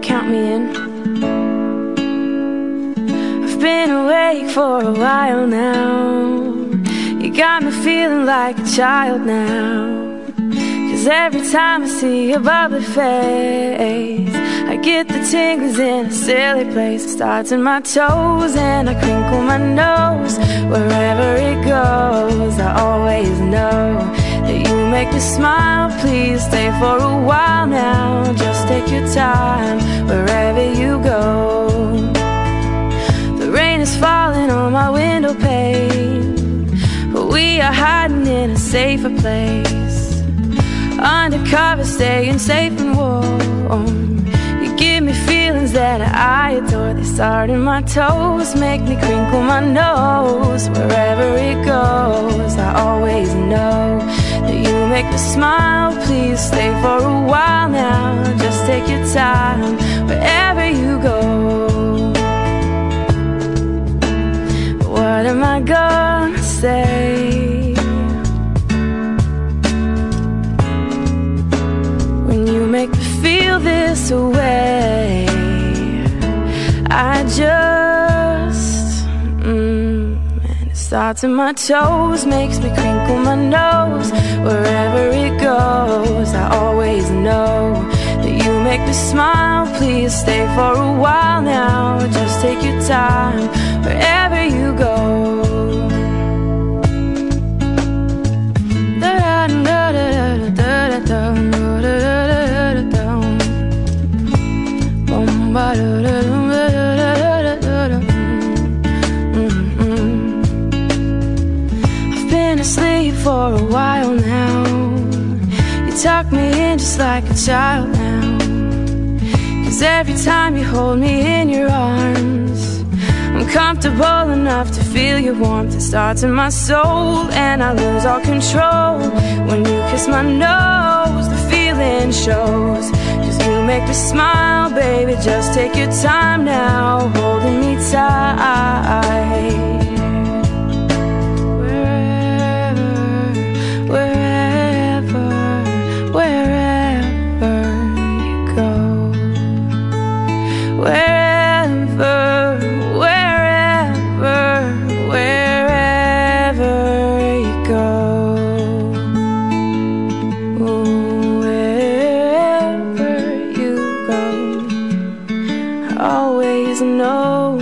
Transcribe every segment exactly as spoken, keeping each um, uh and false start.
count me in. I've been awake for a while now. You got me feeling like a child now. Cause every time I see your bubbly face, I get the tingles in a silly place. It starts in my toes and I crinkle my nose. Wherever it goes, I always know that you make me smile. Please stay for a while now. Just take your time wherever you go. The rain is falling on my window pane, but we are hiding in a safer place. Undercover, staying safe and warm. You give me feelings that I adore. They start in my toes, make me crinkle my nose. Wherever it goes, I always know that you make me smile. Please stay for a while now. Just take your time wherever you go. What am I gonna say when you make me feel this way? I just mm, and it starts in my toes, makes me crinkle my nose. Wherever it goes, I always know that you make me smile. Please stay for a while now. Just take your time wherever you go. I've been asleep for a while now. You tuck me in just like a child now. Cause every time you hold me in your arms, I'm comfortable enough to feel your warmth. It starts in my soul and I lose all control. When you kiss my nose, the feeling shows. Cause you make me smile, baby. Just take your time now, holding me tight. Always know,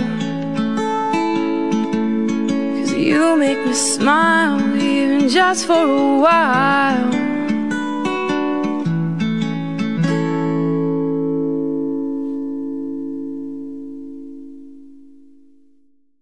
cause you make me smile, even just for a while.